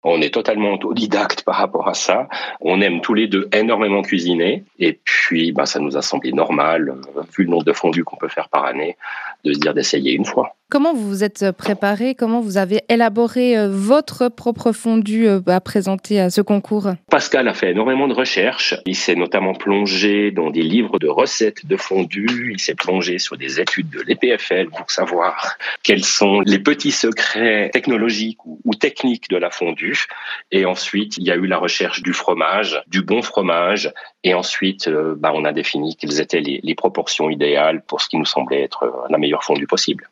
On est totalement autodidacte par rapport à ça. On aime tous les deux énormément cuisiner. Et puis, ça nous a semblé normal, vu le nombre de fondus qu'on peut faire par année, de se dire d'essayer une fois. Comment vous vous êtes préparé? Comment vous avez élaboré, votre propre fondu, à présenter à ce concours? Pascal a fait énormément de recherches. Il s'est notamment plongé dans des livres de recettes de fondue. Il s'est plongé sur des études de l'EPFL pour savoir quels sont les petits secrets technologiques ou techniques de la fondue. Et ensuite, il y a eu la recherche du fromage, du bon fromage. Et ensuite, on a défini quelles étaient les proportions idéales pour ce qui nous semblait être la meilleure fondue possible.